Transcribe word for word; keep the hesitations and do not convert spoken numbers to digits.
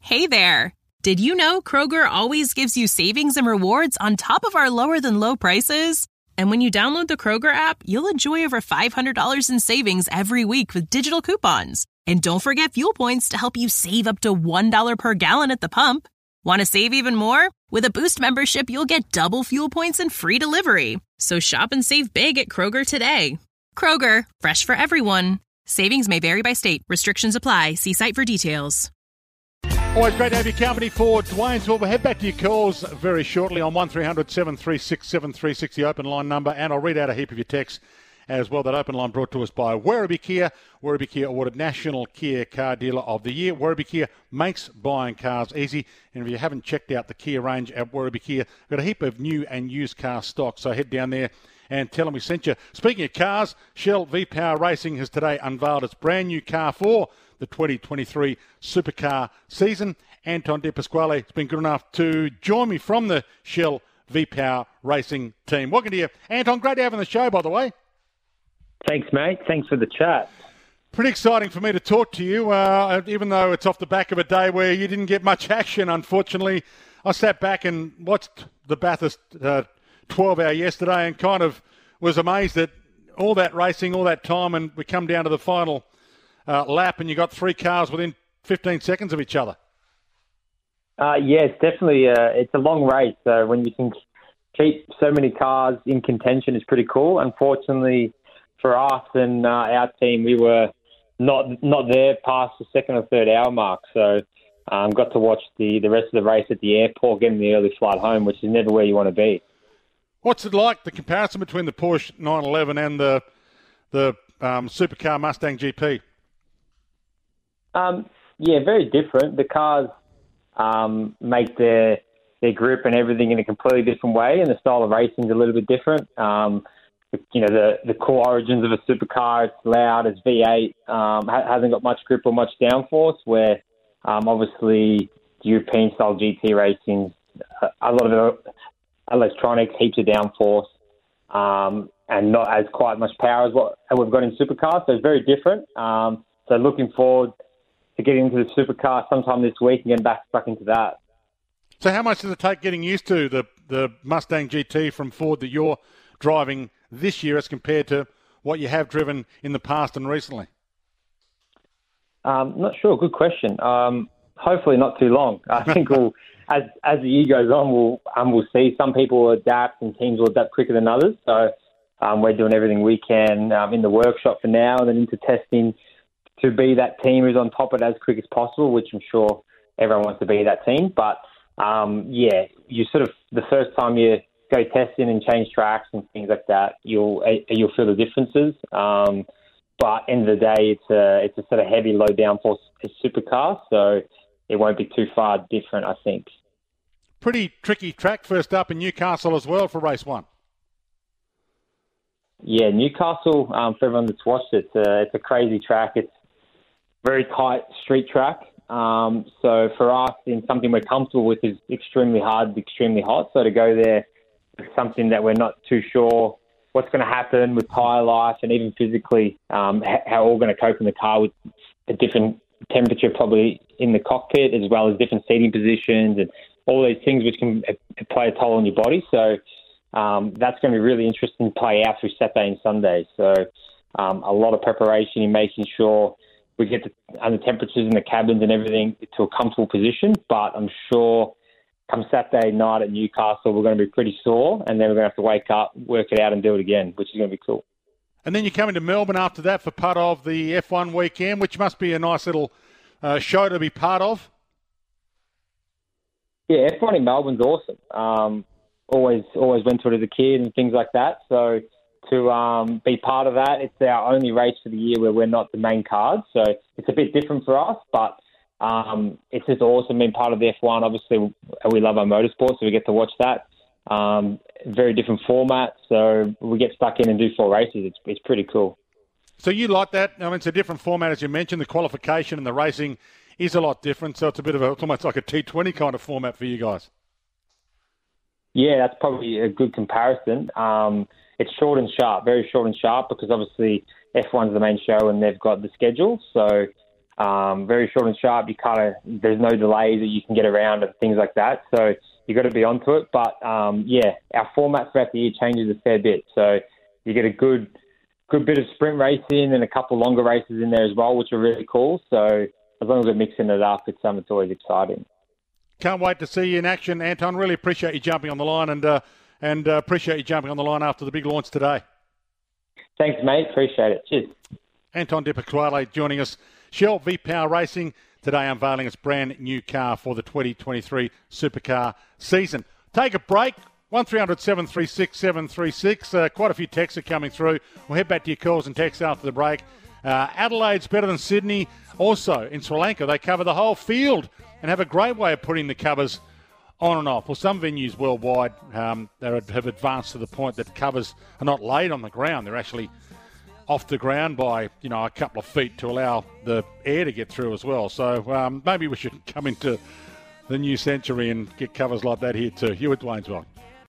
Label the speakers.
Speaker 1: Hey there! Did you know Kroger always gives you savings and rewards on top of our lower-than-low prices? And when you download the Kroger app, you'll enjoy over five hundred dollars in savings every week with digital coupons. And don't forget fuel points to help you save up to one dollar per gallon at the pump. Want to save even more? With a Boost membership, you'll get double fuel points and free delivery. So shop and save big at Kroger today. Kroger, fresh for everyone. Savings may vary by state. Restrictions apply. See site for details.
Speaker 2: Always great to have your company for Dwayne. So we'll head back to your calls very shortly on one three hundred seven three six seven three six, the open line number. And I'll read out a heap of your texts as well. That open line brought to us by Werribee Kia. Werribee Kia awarded National Kia Car Dealer of the Year. Werribee Kia makes buying cars easy. And if you haven't checked out the Kia range at Werribee Kia, we've got a heap of new and used car stock. So head down there and tell them we sent you. Speaking of cars, Shell V-Power Racing has today unveiled its brand new car for the twenty twenty-three Supercar season. Anton De Pasquale has been good enough to join me from the Shell V-Power Racing team. Welcome to you, Anton. Great to have you on the show, by the way.
Speaker 3: Thanks, mate. Thanks for the chat.
Speaker 2: Pretty exciting for me to talk to you, uh, even though it's off the back of a day where you didn't get much action, unfortunately. I sat back and watched the Bathurst uh, twelve-hour yesterday and kind of was amazed at all that racing, all that time, and we come down to the final uh, lap and you got three cars within fifteen seconds of each other.
Speaker 3: Uh, yeah, it's definitely uh, it's a long race. So when you can keep so many cars in contention, it's pretty cool. Unfortunately for us and uh, our team, we were not not there past the second or third hour mark. So um, got to watch the, the rest of the race at the airport, getting the early flight home, which is never where you want to be.
Speaker 2: What's it like, the comparison between the Porsche nine eleven and the the um, Supercar Mustang G P?
Speaker 3: Um, yeah, very different. The cars um, make their their grip and everything in a completely different way, and the style of racing is a little bit different. Um, you know, the, the core origins of a supercar, it's loud, it's V eight, um, ha- hasn't got much grip or much downforce, where um, obviously European-style G T racing, a lot of it electronics, heaps of downforce, um, and not as quite much power as what we've got in supercars. So it's very different. Um, so looking forward to getting into the supercar sometime this week and getting back back into that.
Speaker 2: So how much does it take getting used to the, the Mustang G T from Ford that you're driving this year as compared to what you have driven in the past and recently?
Speaker 3: Um, not sure. Good question. Um, hopefully not too long. I think we'll, as as the year goes on, we'll um, we'll see. Some people will adapt and teams will adapt quicker than others. So um, we're doing everything we can um, in the workshop for now and then into testing to be that team who's on top of it as quick as possible, which I'm sure everyone wants to be that team. But um, yeah, you sort of, the first time you go testing and change tracks and things like that, you'll you'll feel the differences. Um, but end of the day, it's a it's a sort of heavy, low downforce supercar, so it won't be too far different, I think.
Speaker 2: Pretty tricky track first up in Newcastle as well for race one.
Speaker 3: Yeah, Newcastle, um, for everyone that's watched it, it's a, it's a crazy track. It's very tight street track. Um, so for us, in something we're comfortable with, is extremely hard, extremely hot. So to go there is something that we're not too sure what's going to happen with tyre life and even physically, um, how we're going to cope in the car with a different temperature probably in the cockpit, as well as different seating positions and all these things which can play a toll on your body. So um, that's going to be really interesting to play out through Saturday and Sunday. So um, a lot of preparation in making sure we get the, and the temperatures in the cabins and everything to a comfortable position. But I'm sure come Saturday night at Newcastle, we're going to be pretty sore, and then we're going to have to wake up, work it out and do it again, which is going to be cool.
Speaker 2: And then you're coming to Melbourne after that for part of the F one weekend, which must be a nice little uh, show to be part of.
Speaker 3: Yeah, F one in Melbourne's awesome. Um, always always went to it as a kid and things like that. So to um, be part of that, it's our only race for the year where we're not the main card. So it's a bit different for us, but um, it's just awesome being part of the F one. Obviously, we love our motorsport, so we get to watch that. Um, very different format, so we get stuck in and do four races. It's it's pretty cool.
Speaker 2: So you like that? I mean, it's a different format, as you mentioned. The qualification and the racing is a lot different, so it's a bit of a, it's almost like a T twenty kind of format for you guys.
Speaker 3: Yeah, that's probably a good comparison. Um, it's short and sharp, very short and sharp, because obviously F one's the main show and they've got the schedule. So Um, very short and sharp. You kind of there's no delays that you can get around and things like that. So you got to be onto it. But um, yeah, our format throughout the year changes a fair bit. So you get a good good bit of sprint racing and a couple longer races in there as well, which are really cool. So as long as we're mixing it up, it's um, it's always exciting.
Speaker 2: Can't wait to see you in action, Anton. Really appreciate you jumping on the line and uh, and uh, appreciate you jumping on the line after the big launch today.
Speaker 3: Thanks, mate. Appreciate it. Cheers.
Speaker 2: Anton De Pasquale joining us. Shell V-Power Racing today unveiling its brand new car for the twenty twenty-three Supercar season. Take a break. one three hundred seven three six seven three six. Uh, quite a few texts are coming through. We'll head back to your calls and texts after the break. Uh, Adelaide's better than Sydney. Also, in Sri Lanka, they cover the whole field and have a great way of putting the covers on and off. Well, some venues worldwide um, they have advanced to the point that covers are not laid on the ground. They're actually off the ground by, you know, a couple of feet to allow the air to get through as well. So um, maybe we should come into the new century and get covers like that here too. You at Dwayne's World.